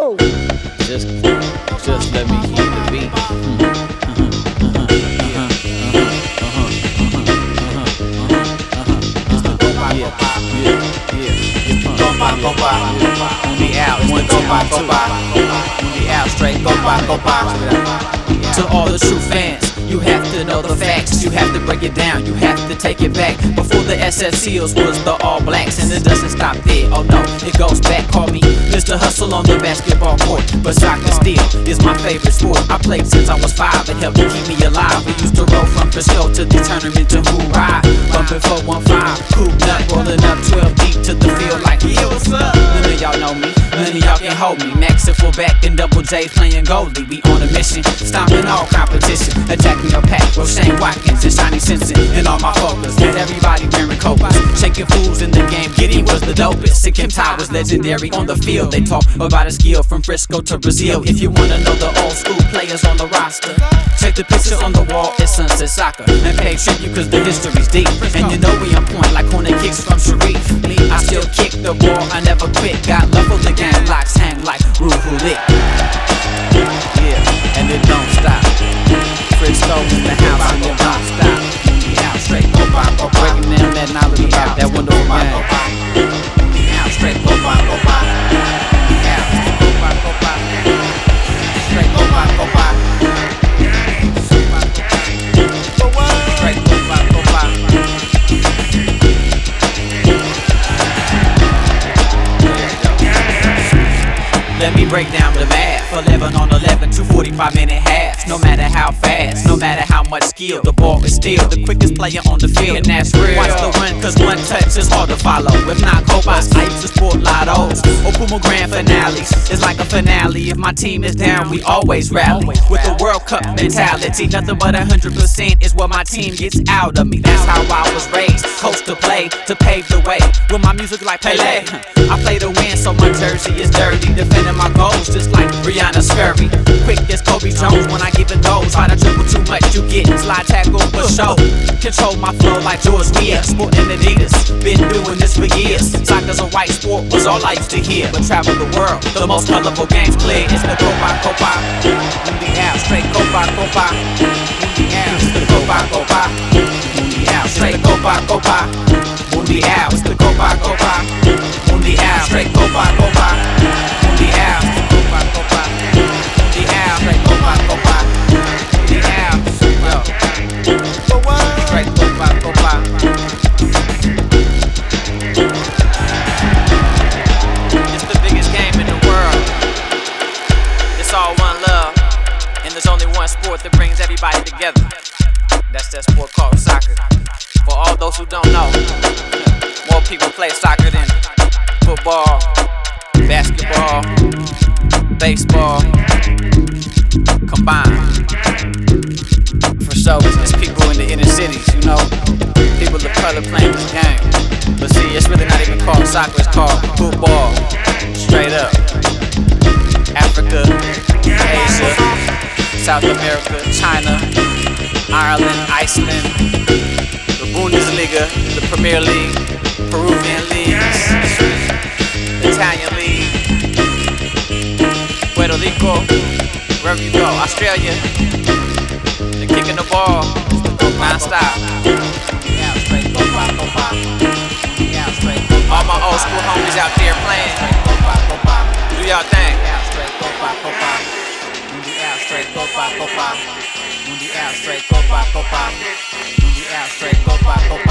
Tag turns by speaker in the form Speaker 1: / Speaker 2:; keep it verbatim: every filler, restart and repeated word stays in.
Speaker 1: go.
Speaker 2: Just, just let me hear the beat. On the out, one, two, one, two. On the out, straight go by, go by. To all the true fans, you have to know the facts. You have to break it down, you have to take it back. Before the S F Seals was the All Blacks, and it doesn't stop there. Oh no, it goes back. Call me Mister Hustle on the basketball court, but soccer still is my favorite sport. I played since I was five. It helped to keep me alive. We used to roll from Frisco to the tournament to Hoorah. Bumping four one five, cool nut, rolling up twelve deep to the field like, yeah, what's up? None of y'all know me, none of y'all can hold me. Max at fullback and Double J playing goalie. We on a mission, stomping all competition, attacking your pack. Shane Watkins and Shiny Simpson and all my focus. Had everybody wearing copas, shaking fools in the game. Giddy was the dopest, and Kim Ty was legendary on the field. They talk about his skill from Frisco to Brazil. If you wanna know the old school players on the roster, check the picture on the wall at Sunset Soccer and pay tribute cause the history's deep. And you know we on point like corner kicks from Sharif. I still kick the ball, I never quit. Got love for the game, locks hang like Ruhu Lit. Yeah, and it don't stop. Frisco in the house and it don't stop. Out straight go by, go by. Breaking down that knowledge about that wonderful game. Out straight go by, go by. Out go by, go by. Straight go by, go by. Straight go by, go by. Let me break down the math. eleven on eleven, two forty-five minute halves. No matter how fast, no matter how much skill, the ball is still the quickest player on the field. And that's real. Watch the run, cause one touch is hard to follow. If not Cobas, I used to sport lottos or Puma Grand finales. It's like a finale. If my team is down, we always rally. With the World Cup mentality, nothing but one hundred percent is what my team gets out of me. That's how I was raised, coach to play, to pave the way. With my music like Pele, I play to win, so my jersey is dirty. Defending my goals just like Brianna Scurry. Quick as Kobe Jones when I give it goals. Try to dribble too much, you get slide tackle for show. Control my flow like George Weah. Sporting Adidas, been doing this for years. Soccer's a white sport was all I used to hear. But travel the world, the most colorful games played. It's the Copa Copa. Mundial, straight Copa Copa. Mundial, it's the Copa Copa. Mundial, straight Copa Copa. Mundial, it's the Copa Copa. Mundial, straight Copa Copa. Mundial, Copa Copa. Mundial, straight Copa Copa. Mundial, yo. Straight Copa Copa. It's the biggest game in the world. It's all one love, and there's only one sport that brings everybody together. That's that sport called soccer. For all those who don't know, more people play soccer than football, basketball, baseball combined. For sure, it's people in the inner cities, you know, people of color playing this game. But see, it's really not even called soccer, it's called football. Straight up. Africa, Asia, South America, China, Ireland, Iceland, the Bundesliga, the Premier League, Peruvian leagues, Italian league, Puerto Rico, wherever you go, Australia, they're kicking the ball non-stop. All my old school homies out there playing. Do y'all thing. Straight Copa Copa. Mundial, straight Copa Copa. Mundial, straight Copa Copa.